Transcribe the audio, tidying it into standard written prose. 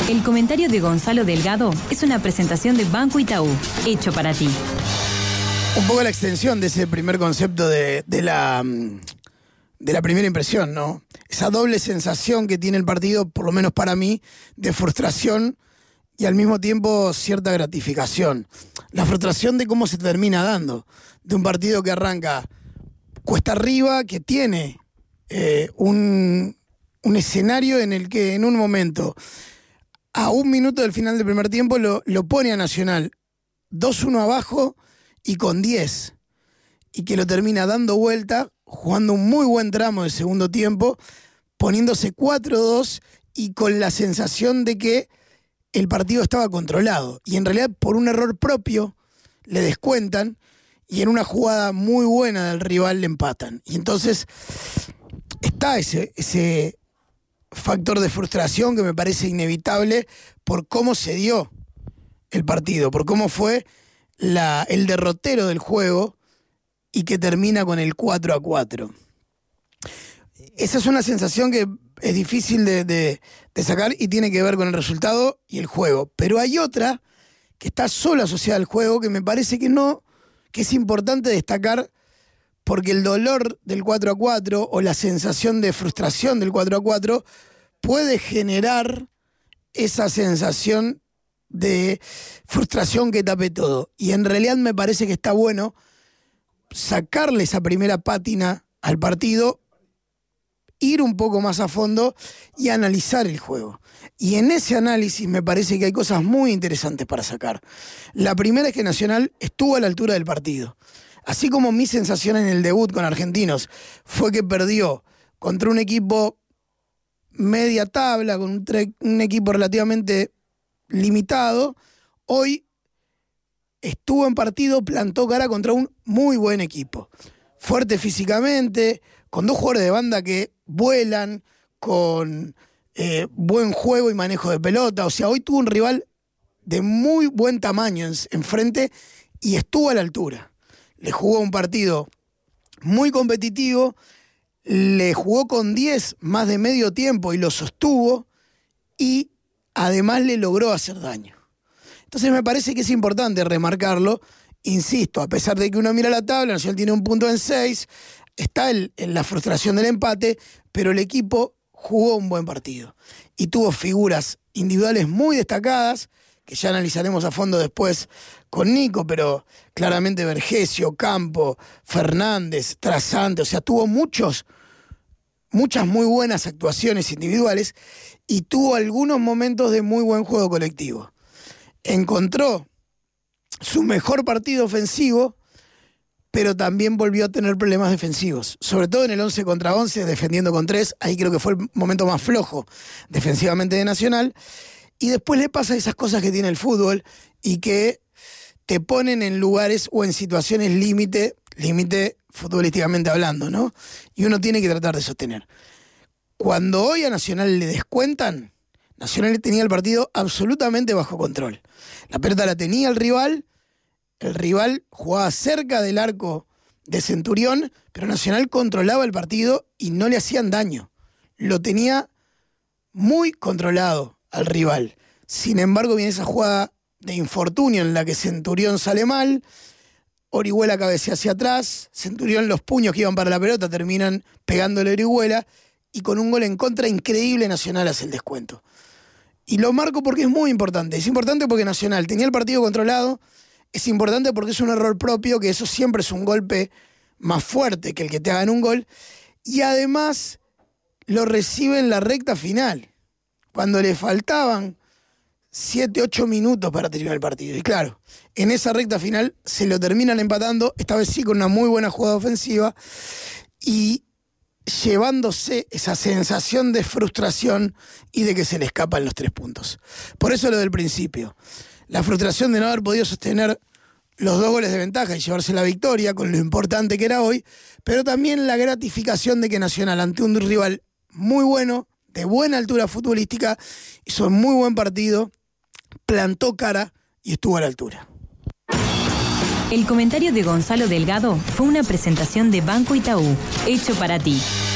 El comentario de Gonzalo Delgado es una presentación de Banco Itaú, hecho para ti. Un poco la extensión de ese primer concepto de la primera impresión, ¿no? Esa doble sensación que tiene el partido, por lo menos para mí, de frustración y al mismo tiempo cierta gratificación. La frustración de cómo se termina dando, de un partido que arranca cuesta arriba, que tiene un escenario en el que en un momento, a un minuto del final del primer tiempo, lo pone a Nacional 2-1 abajo y con 10, y que lo termina dando vuelta, jugando un muy buen tramo de segundo tiempo, poniéndose 4-2 y con la sensación de que el partido estaba controlado. Y en realidad por un error propio le descuentan y en una jugada muy buena del rival le empatan. Y entonces está ese factor de frustración que me parece inevitable por cómo se dio el partido, por cómo fue el derrotero del juego y que termina con el 4-4. Esa es una sensación que es difícil de sacar y tiene que ver con el resultado y el juego. Pero hay otra que está solo asociada al juego que me parece que es importante destacar, porque el dolor del 4-4 o la sensación de frustración del 4-4 puede generar esa sensación de frustración que tape todo. Y en realidad me parece que está bueno sacarle esa primera pátina al partido, ir un poco más a fondo y analizar el juego. Y en ese análisis me parece que hay cosas muy interesantes para sacar. La primera es que Nacional estuvo a la altura del partido. Así como mi sensación en el debut con Argentinos fue que perdió contra un equipo media tabla, con un equipo relativamente limitado, hoy estuvo en partido, plantó cara contra un muy buen equipo. Fuerte físicamente, con dos jugadores de banda que vuelan, con buen juego y manejo de pelota. O sea, hoy tuvo un rival de muy buen tamaño enfrente y estuvo a la altura. Le jugó un partido muy competitivo, le jugó con 10 más de medio tiempo y lo sostuvo, y además le logró hacer daño. Entonces me parece que es importante remarcarlo. Insisto, a pesar de que uno mira la tabla, Nacional tiene un punto en 6, está en la frustración del empate, pero el equipo jugó un buen partido y tuvo figuras individuales muy destacadas, que ya analizaremos a fondo después con Nico, pero claramente Vergesio, Campo, Fernández, Trasante, o sea, tuvo muchas muy buenas actuaciones individuales y tuvo algunos momentos de muy buen juego colectivo. Encontró su mejor partido ofensivo, pero también volvió a tener problemas defensivos, sobre todo en el 11 contra 11, defendiendo con 3, ahí creo que fue el momento más flojo defensivamente de Nacional. Y después le pasa esas cosas que tiene el fútbol y que te ponen en lugares o en situaciones límite futbolísticamente hablando, ¿no? Y uno tiene que tratar de sostener. Cuando hoy a Nacional le descuentan, Nacional tenía el partido absolutamente bajo control. La pelota la tenía el rival jugaba cerca del arco de Centurión, pero Nacional controlaba el partido y no le hacían daño. Lo tenía muy controlado al rival. Sin embargo, viene esa jugada de infortunio en la que Centurión sale mal, Orihuela cabecea hacia atrás, Centurión, los puños que iban para la pelota terminan pegándole a Orihuela, y con un gol en contra increíble Nacional hace el descuento. Y lo marco porque es muy importante. Es importante porque Nacional tenía el partido controlado, es importante porque es un error propio, que eso siempre es un golpe más fuerte que el que te hagan un gol, y además lo recibe en la recta final, cuando le faltaban 7, 8 minutos para terminar el partido. Y claro, en esa recta final se lo terminan empatando, esta vez sí con una muy buena jugada ofensiva, y llevándose esa sensación de frustración y de que se le escapan los 3 puntos. Por eso lo del principio. La frustración de no haber podido sostener los 2 goles de ventaja y llevarse la victoria con lo importante que era hoy, pero también la gratificación de que Nacional, ante un rival muy bueno, de buena altura futbolística, hizo un muy buen partido, plantó cara y estuvo a la altura. El comentario de Gonzalo Delgado fue una presentación de Banco Itaú, hecho para ti.